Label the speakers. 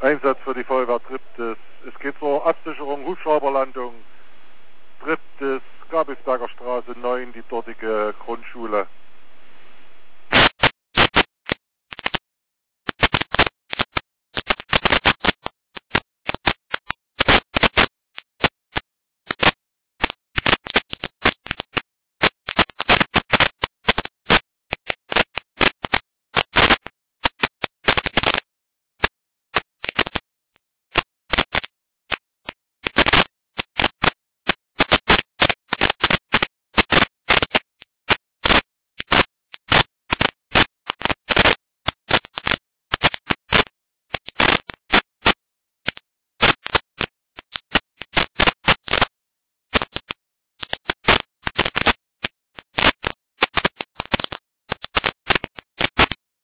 Speaker 1: Einsatz für die Feuerwehr Triptis. Es geht zur Absicherung Hubschrauberlandung. Triptis, Gabelsberger Straße 9, die dortige Grundschule.